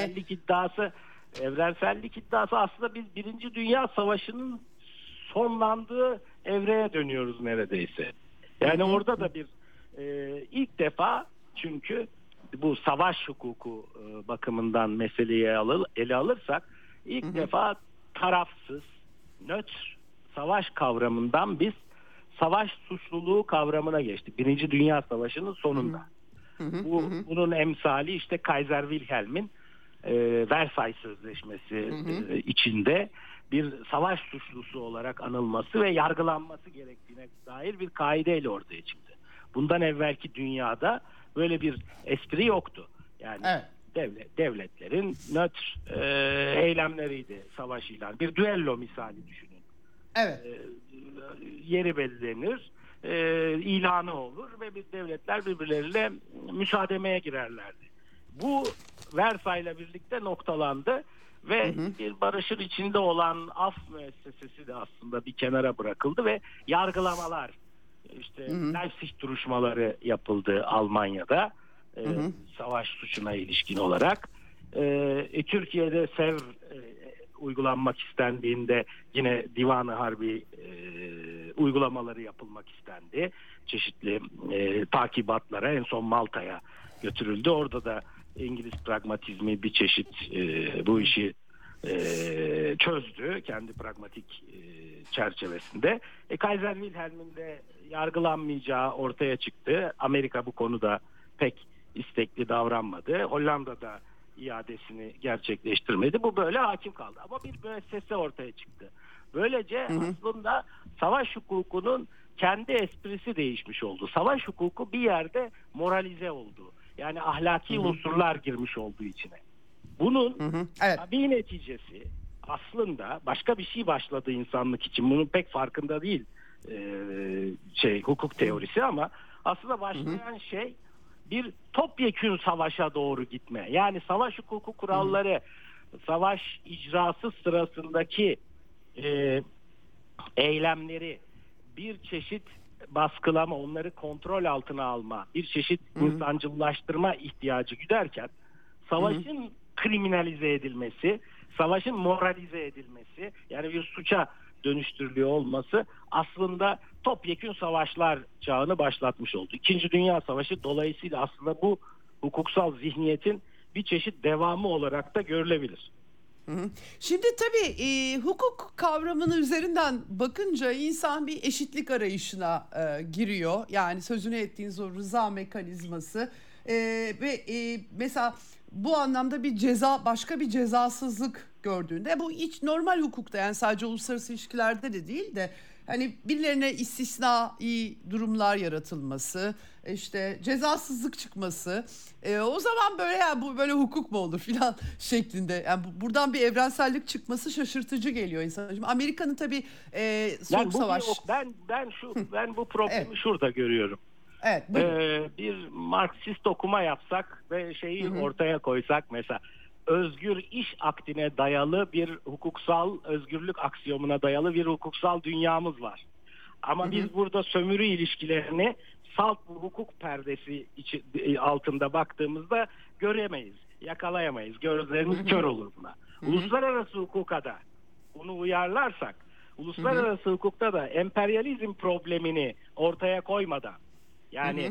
Speaker 3: evrensellik iddiası aslında biz Birinci Dünya Savaşı'nın sonlandığı evreye dönüyoruz neredeyse. Yani orada da bir ilk defa, çünkü bu savaş hukuku bakımından meseleyi ele alırsak ilk defa tarafsız, nötr savaş kavramından biz savaş suçluluğu kavramına geçtik. Birinci Dünya Savaşı'nın sonunda. Bunun emsali işte Kaiser Wilhelm'in Versay Sözleşmesi içinde bir savaş suçlusu olarak anılması ve yargılanması gerektiğine dair bir kaideyle ortaya çıktı. Bundan evvelki dünyada böyle bir espri yoktu. Yani devletlerin nötr eylemleriydi savaş ilanı. Bir düello misali düşünün.
Speaker 2: Evet.
Speaker 3: Yeri belirlenir, ilanı olur ve devletler birbirleriyle müsaademeye girerlerdi. Bu Versay'la birlikte noktalandı ve bir barışın içinde olan af müessesesi de aslında bir kenara bırakıldı ve yargılamalar, işte Leipzig duruşmaları yapıldı Almanya'da savaş suçuna ilişkin olarak. Türkiye'de Sevr uygulanmak istendiğinde yine Divan-ı Harbi uygulamaları yapılmak istendi. Çeşitli takibatlara, en son Malta'ya götürüldü. Orada da İngiliz pragmatizmi bir çeşit bu işi çözdü kendi pragmatik çerçevesinde. Kaiser Wilhelm'in de yargılanmayacağı ortaya çıktı. Amerika bu konuda pek istekli davranmadı. Hollanda'da iadesini gerçekleştirmedi. Bu böyle hakim kaldı. Ama bir müessese ortaya çıktı. Böylece aslında savaş hukukunun kendi esprisi değişmiş oldu. Savaş hukuku bir yerde moralize oldu. Yani ahlaki unsurlar girmiş olduğu içine. Bunun bir neticesi aslında başka bir şey başladı insanlık için. Bunun pek farkında değil hukuk teorisi, ama aslında başlayan şey bir topyekün savaşa doğru gitme. Yani savaş hukuku kuralları, savaş icrası sırasındaki eylemleri bir çeşit baskılama, onları kontrol altına alma, bir çeşit insancıllaştırma ihtiyacı güderken savaşın kriminalize edilmesi, savaşın moralize edilmesi, yani bir suça dönüştürülüyor olması aslında topyekün savaşlar çağını başlatmış oldu. İkinci Dünya Savaşı dolayısıyla aslında bu hukuksal zihniyetin bir çeşit devamı olarak da görülebilir.
Speaker 2: Şimdi tabii hukuk kavramının üzerinden bakınca insan bir eşitlik arayışına giriyor. Yani sözünü ettiğiniz o rıza mekanizması ve mesela bu anlamda bir başka bir cezasızlık gördüğünde, bu hiç normal hukukta, yani sadece uluslararası ilişkilerde de değil de hani birilerine istisnai durumlar yaratılması, işte cezasızlık çıkması, o zaman böyle yani bu böyle hukuk mu olur filan şeklinde. Yani buradan bir evrensellik çıkması şaşırtıcı geliyor insana. Şimdi Amerika'nın tabii soğuk savaş.
Speaker 3: Ben bu problemi şurada görüyorum.
Speaker 2: Evet.
Speaker 3: Bir Marksist okuma yapsak ve şeyi ortaya koysak, mesela özgür iş akdine dayalı bir hukuksal, özgürlük aksiyomuna dayalı bir hukuksal dünyamız var. Ama biz burada sömürü ilişkilerini salt bir hukuk perdesi altında baktığımızda göremeyiz, yakalayamayız. Gözlerimiz kör olur buna. Uluslararası hukuka da bunu uyarlarsak, uluslararası hukukta da emperyalizm problemini ortaya koymadan, yani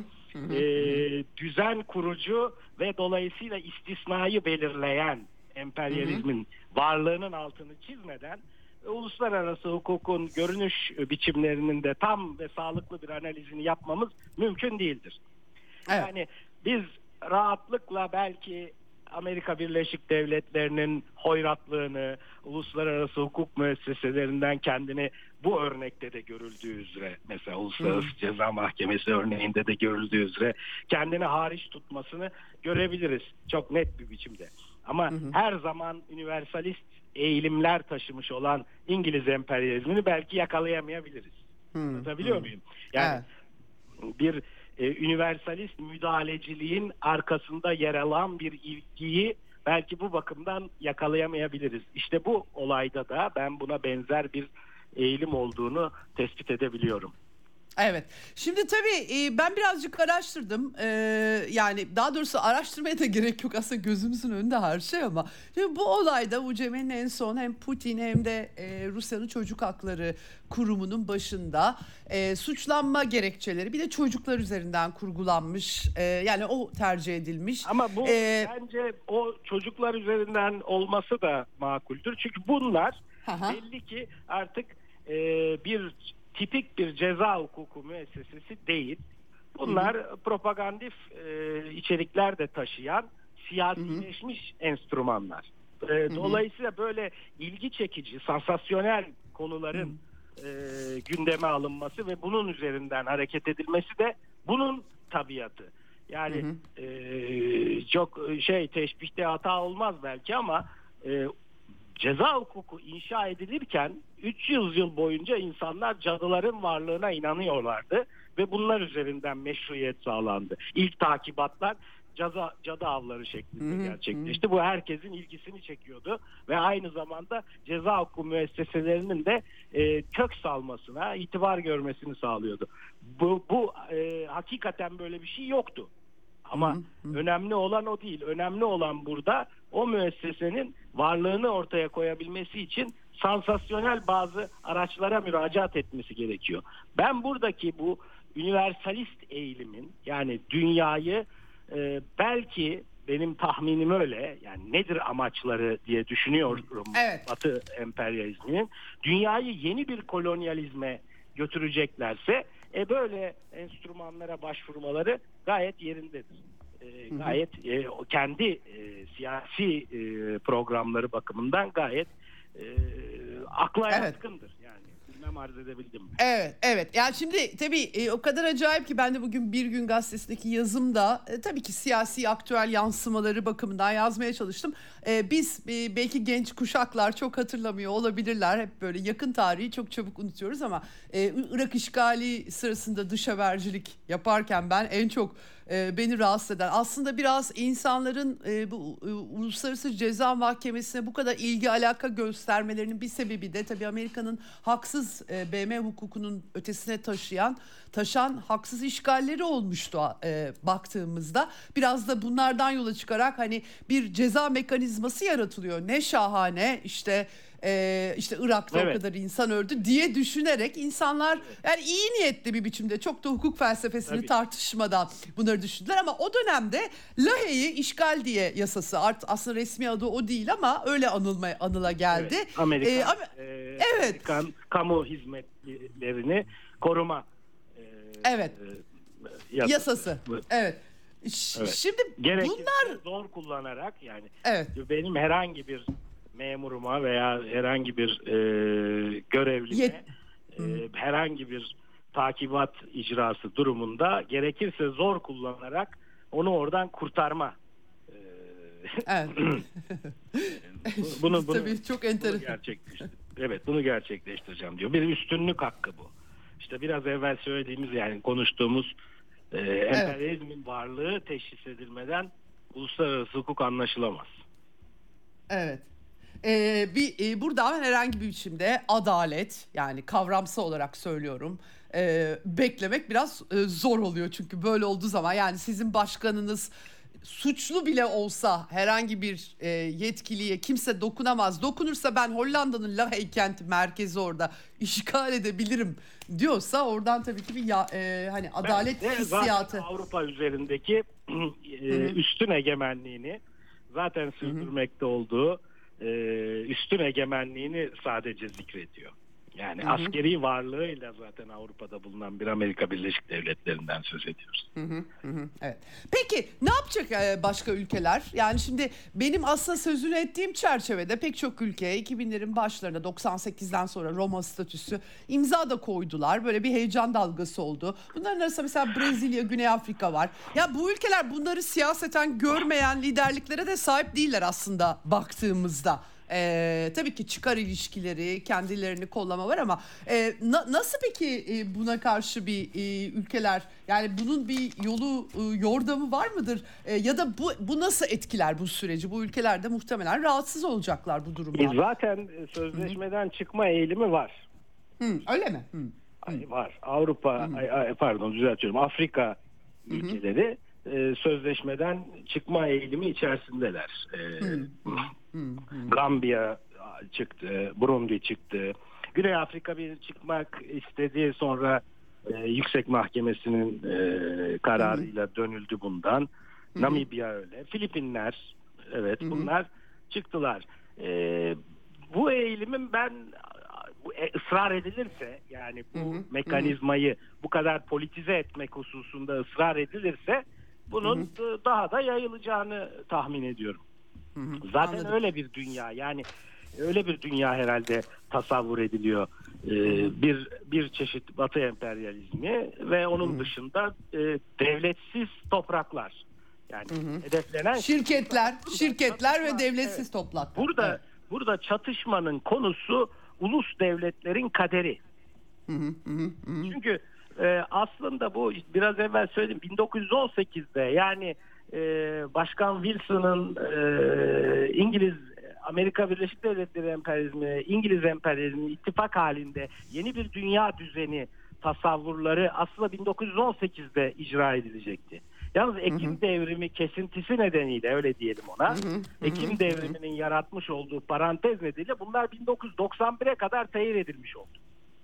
Speaker 3: düzen kurucu ve dolayısıyla istisnayı belirleyen emperyalizmin varlığının altını çizmeden uluslararası hukukun görünüş biçimlerinin de tam ve sağlıklı bir analizini yapmamız mümkün değildir. Evet. Yani biz rahatlıkla belki Amerika Birleşik Devletleri'nin hoyratlığını, uluslararası hukuk müesseselerinden kendini bu örnekte de görüldüğü üzere, mesela Uluslararası Ceza Mahkemesi örneğinde de görüldüğü üzere kendini hariç tutmasını görebiliriz çok net bir biçimde. Ama her zaman universalist eğilimler taşımış olan İngiliz emperyalizmini belki yakalayamayabiliriz. Anlatabiliyor muyum? Yani bir universalist müdahaleciliğin arkasında yer alan bir ilgiyi belki bu bakımdan yakalayamayabiliriz. İşte bu olayda da ben buna benzer bir eğilim olduğunu tespit edebiliyorum.
Speaker 2: Evet. Şimdi tabii ben birazcık araştırdım. Yani daha doğrusu araştırmaya da gerek yok. Aslında gözümüzün önünde her şey ama. Şimdi bu olayda bu Cem'in en son hem Putin hem de Rusya'nın Çocuk Hakları Kurumu'nun başında suçlanma gerekçeleri bir de çocuklar üzerinden kurgulanmış. Yani o tercih edilmiş.
Speaker 3: Ama bu bence o çocuklar üzerinden olması da makuldür. Çünkü bunlar belli ki artık bir tipik bir ceza hukuku müessesesi değil. Bunlar propagandif içerikler de taşıyan siyasileşmiş enstrümanlar. Dolayısıyla böyle ilgi çekici, sansasyonel konuların gündeme alınması ve bunun üzerinden hareket edilmesi de bunun tabiatı. Yani çok teşbihte hata olmaz belki ama ceza hukuku inşa edilirken 300 yıl boyunca insanlar cadıların varlığına inanıyorlardı ve bunlar üzerinden meşruiyet sağlandı. İlk takibatlar cadı avları şeklinde gerçekleşti. Bu herkesin ilgisini çekiyordu ve aynı zamanda ceza hukuku müesseselerinin de kök salmasına, itibar görmesini sağlıyordu. Bu hakikaten böyle bir şey yoktu. Ama önemli olan o değil. Önemli olan burada o müessesenin varlığını ortaya koyabilmesi için sansasyonel bazı araçlara müracaat etmesi gerekiyor. Ben buradaki bu universalist eğilimin, yani dünyayı belki benim tahminim öyle, yani nedir amaçları diye düşünüyorum.
Speaker 2: Evet.
Speaker 3: Batı emperyalizminin dünyayı yeni bir kolonyalizme götüreceklerse böyle enstrümanlara başvurmaları gayet yerindedir. Gayet kendi siyasi programları bakımından gayet akla yatkındır. Yani bilmem arz edebildim mi?
Speaker 2: Evet. Yani şimdi tabii o kadar acayip ki ben de bugün Bir Gün Gazetesi'ndeki yazımda tabii ki siyasi aktüel yansımaları bakımından yazmaya çalıştım. Biz belki genç kuşaklar çok hatırlamıyor olabilirler. Hep böyle yakın tarihi çok çabuk unutuyoruz ama Irak işgali sırasında dış habercilik yaparken ben en çok beni rahatsız eden aslında biraz insanların bu Uluslararası Ceza Mahkemesi'ne bu kadar ilgi alaka göstermelerinin bir sebebi de tabii Amerika'nın haksız BM hukukunun ötesine taşan haksız işgalleri olmuştu baktığımızda. Biraz da bunlardan yola çıkarak hani bir ceza mekanizması yaratılıyor. Ne şahane işte Irak'ta o kadar insan öldü diye düşünerek insanlar yani iyi niyetli bir biçimde çok da hukuk felsefesini tartışmadan bunları düşündüler ama o dönemde Lahey'i işgal diye yasası aslında resmi adı o değil ama öyle anıla geldi.
Speaker 3: Evet, Amerikan kamu hizmetlerini koruma
Speaker 2: yasası. Evet. Şimdi
Speaker 3: gerekirse
Speaker 2: bunlar
Speaker 3: zor kullanarak yani
Speaker 2: benim
Speaker 3: herhangi bir memuruma veya herhangi bir görevlime herhangi bir takibat icrası durumunda gerekirse zor kullanarak onu oradan kurtarma. Bunu
Speaker 2: tabii çok enteresan.
Speaker 3: Bunu gerçekleştireceğim diyor. Bir üstünlük hakkı bu. İşte biraz evvel söylediğimiz yani konuştuğumuz emperyalizmin varlığı teşhis edilmeden uluslararası hukuk anlaşılamaz.
Speaker 2: Evet. Burada herhangi bir biçimde adalet yani kavramsal olarak söylüyorum beklemek biraz zor oluyor çünkü böyle olduğu zaman yani sizin başkanınız suçlu bile olsa herhangi bir yetkiliye kimse dokunamaz. Dokunursa ben Hollanda'nın Lahey kenti merkezi orada işgal edebilirim diyorsa oradan tabii ki bir hani adalet hissiyatı.
Speaker 3: Avrupa üzerindeki üstün egemenliğini zaten sürdürmekte olduğu üstün egemenliğini sadece zikrediyor. Yani askeri varlığıyla zaten Avrupa'da bulunan bir Amerika Birleşik Devletleri'nden söz ediyoruz.
Speaker 2: Evet. Peki ne yapacak başka ülkeler? Yani şimdi benim aslında sözünü ettiğim çerçevede pek çok ülke 2000'lerin başlarında 98'den sonra Roma statüsü imza da koydular. Böyle bir heyecan dalgası oldu. Bunların arasında mesela Brezilya, Güney Afrika var. Ya bu ülkeler bunları siyaseten görmeyen liderliklere de sahip değiller aslında baktığımızda. Tabii ki çıkar ilişkileri, kendilerini kollama var ama nasıl peki buna karşı bir ülkeler yani bunun bir yolu yordamı var mıdır? Ya da bu nasıl etkiler bu süreci? Bu ülkeler de muhtemelen rahatsız olacaklar bu durumdan.
Speaker 3: Zaten sözleşmeden çıkma eğilimi var.
Speaker 2: Öyle mi?
Speaker 3: var. Avrupa, pardon düzeltiyorum, Afrika ülkeleri sözleşmeden çıkma eğilimi içerisindeler. Gambiya çıktı, Burundi çıktı. Güney Afrika bir çıkmak istedi, sonra Yüksek Mahkemesi'nin kararıyla dönüldü bundan. Namibya öyle. Filipinler, evet, bunlar çıktılar. Bu eğilimin ısrar edilirse, yani bu mekanizmayı bu kadar politize etmek hususunda ısrar edilirse bunun daha da yayılacağını tahmin ediyorum. Zaten
Speaker 2: Anladım.
Speaker 3: öyle bir dünya, yani öyle bir dünya herhalde tasavvur ediliyor. Bir çeşit Batı emperyalizmi ve onun dışında devletsiz topraklar. Yani hedeflenen
Speaker 2: şirketler ve devletsiz topraklar.
Speaker 3: Burada çatışmanın konusu ulus devletlerin kaderi. Çünkü aslında bu, biraz evvel söyledim, 1918'de yani Başkan Wilson'ın Amerika Birleşik Devletleri emperyalizmi, İngiliz emperyalizmi ittifak halinde yeni bir dünya düzeni tasavvurları aslında 1918'de icra edilecekti. Yalnız Ekim devrimi kesintisi nedeniyle, öyle diyelim ona, Ekim devriminin yaratmış olduğu parantez nedeniyle bunlar 1991'e kadar tehir edilmiş oldu.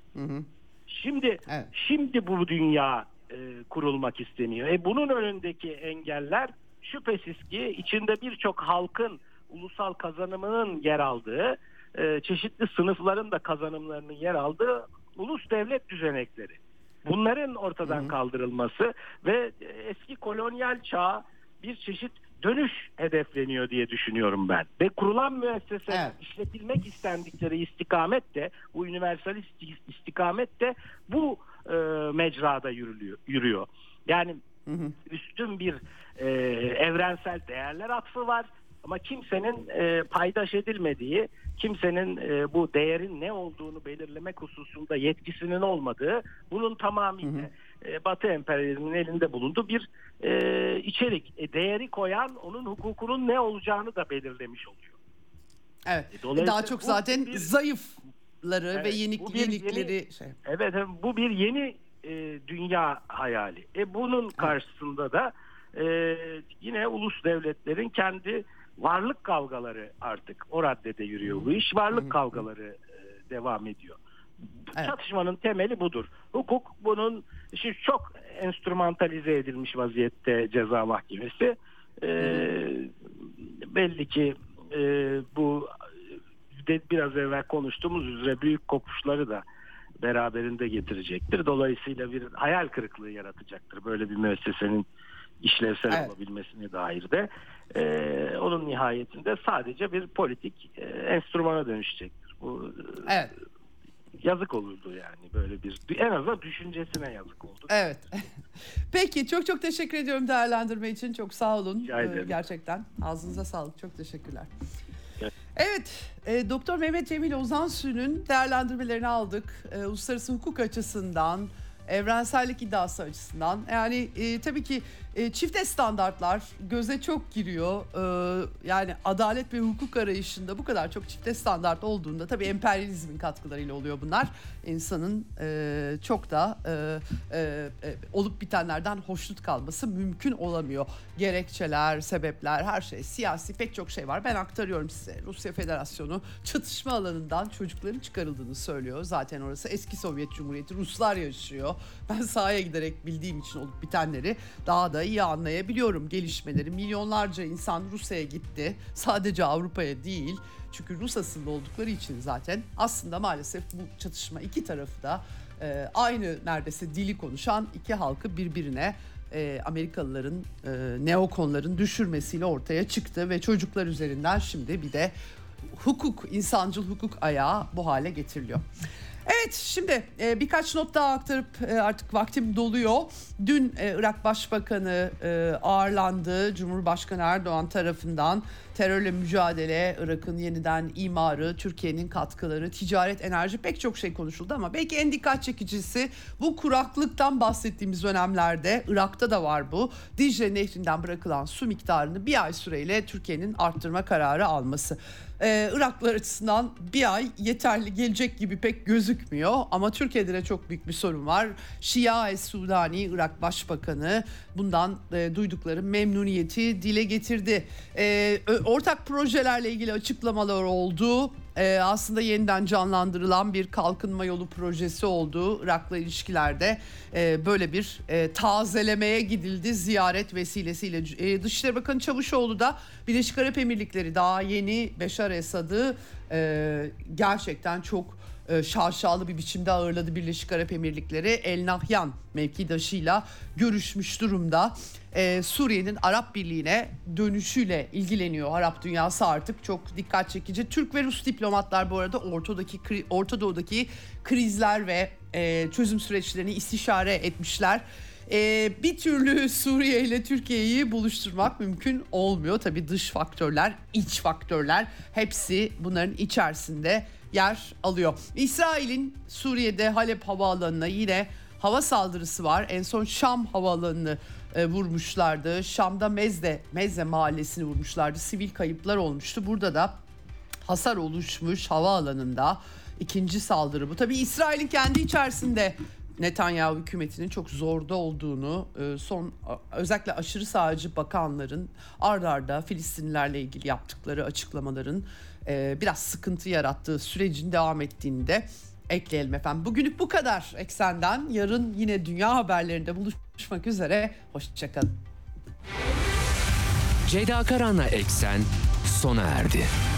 Speaker 3: Şimdi bu dünya kurulmak isteniyor. Bunun önündeki engeller şüphesiz ki içinde birçok halkın ulusal kazanımının yer aldığı, çeşitli sınıfların da kazanımlarının yer aldığı ulus devlet düzenekleri. Bunların ortadan kaldırılması ve eski kolonyal çağa bir çeşit dönüş hedefleniyor diye düşünüyorum ben. Ve kurulan müesseseler işletilmek istendikleri istikamet de, bu universalist istikamet de bu mecrada yürüyor. Yani üstün bir evrensel değerler atfı var. Ama kimsenin paydaş edilmediği, kimsenin bu değerin ne olduğunu belirlemek hususunda yetkisinin olmadığı, bunun tamamıyla Batı emperyalizminin elinde bulunduğu bir içerik. Değeri koyan onun hukukunun ne olacağını da belirlemiş oluyor.
Speaker 2: Evet. Daha çok zaten zayıfları ve yenikleri
Speaker 3: Evet, bu bir yeni dünya hayali. Bunun karşısında da yine ulus devletlerin kendi varlık kavgaları, artık o raddede yürüyor bu iş. Varlık kavgaları devam ediyor. Çatışmanın temeli budur. Hukuk bunun çok enstrümantalize edilmiş vaziyette, ceza mahkemesi. Belli ki bu biraz evvel konuştuğumuz üzere büyük kopuşları da beraberinde getirecektir. Dolayısıyla bir hayal kırıklığı yaratacaktır böyle bir müessesenin işlevsel olabilmesine dair de. Onun nihayetinde sadece bir politik enstrümana dönüşecektir. Bu yazık olurdu yani, böyle bir, en azından düşüncesine yazık oldu.
Speaker 2: Evet. Peki, çok teşekkür ediyorum değerlendirme için. Çok sağ olun. Gerçekten ağzınıza sağlık. Çok teşekkürler. Evet, Doktor Mehmet Cemil Ozansü'nün değerlendirmelerini aldık. Uluslararası hukuk açısından, evrensellik iddiası açısından. Yani tabii ki çifte standartlar göze çok giriyor. Yani adalet ve hukuk arayışında bu kadar çok çifte standart olduğunda tabii emperyalizmin katkılarıyla oluyor bunlar. İnsanın çok da olup bitenlerden hoşnut kalması mümkün olamıyor. Gerekçeler, sebepler, her şey, siyasi pek çok şey var. Ben aktarıyorum size. Rusya Federasyonu çatışma alanından çocukların çıkarıldığını söylüyor. Zaten orası eski Sovyet Cumhuriyeti, Ruslar yaşıyor. Ben sahaya giderek bildiğim için olup bitenleri daha da iyi anlayabiliyorum, gelişmeleri. Milyonlarca insan Rusya'ya gitti. Sadece Avrupa'ya değil. Çünkü Rus asıllı oldukları için zaten aslında maalesef bu çatışma iki tarafı da aynı neredeyse dili konuşan iki halkı birbirine Amerikalıların, neokonların düşürmesiyle ortaya çıktı ve çocuklar üzerinden şimdi bir de hukuk, insancıl hukuk ayağı bu hale getiriliyor. Evet, şimdi birkaç not daha aktarıp artık vaktim doluyor. Dün Irak Başbakanı ağırlandı. Cumhurbaşkanı Erdoğan tarafından terörle mücadele, Irak'ın yeniden imarı, Türkiye'nin katkıları, ticaret, enerji, pek çok şey konuşuldu ama belki en dikkat çekicisi bu kuraklıktan bahsettiğimiz dönemlerde, Irak'ta da var bu, Dicle Nehri'nden bırakılan su miktarını bir ay süreyle Türkiye'nin arttırma kararı alması. Iraklılar açısından bir ay yeterli gelecek gibi pek gözükmüyor. Ama Türkiye'de de çok büyük bir sorun var. Şia Es-Sudani, Irak Başbakanı bundan duydukları memnuniyeti dile getirdi. Ortak projelerle ilgili açıklamalar oldu. Aslında yeniden canlandırılan bir kalkınma yolu projesi oldu. Irak'la ilişkilerde böyle bir tazelemeye gidildi ziyaret vesilesiyle. Dışişleri Bakanı Çavuşoğlu da Birleşik Arap Emirlikleri daha yeni Beşar Esad'ı gerçekten çok şaşalı bir biçimde ağırladı. Birleşik Arap Emirlikleri El Nahyan mevkidaşıyla görüşmüş durumda. Suriye'nin Arap Birliği'ne dönüşüyle ilgileniyor. Arap dünyası artık çok dikkat çekici. Türk ve Rus diplomatlar bu arada Orta Doğu'daki krizler ve çözüm süreçlerini istişare etmişler. Bir türlü Suriye ile Türkiye'yi buluşturmak mümkün olmuyor. Tabii dış faktörler, iç faktörler hepsi bunların içerisinde yer alıyor. İsrail'in Suriye'de Halep havaalanına yine hava saldırısı var. En son Şam havaalanını vurmuşlardı. Şam'da Mezze mahallesini vurmuşlardı. Sivil kayıplar olmuştu. Burada da hasar oluşmuş havaalanında. İkinci saldırı bu. Tabii İsrail'in kendi içerisinde Netanyahu hükümetinin çok zorda olduğunu, özellikle aşırı sağcı bakanların ard arda Filistinlilerle ilgili yaptıkları açıklamaların biraz sıkıntı yarattığı sürecin devam ettiğini de ekleyelim efendim. Bugünlük bu kadar Eksen'den. Yarın yine dünya haberlerinde buluşmak üzere. Hoşçakalın.
Speaker 1: Ceyda Karan'la Eksen sona erdi.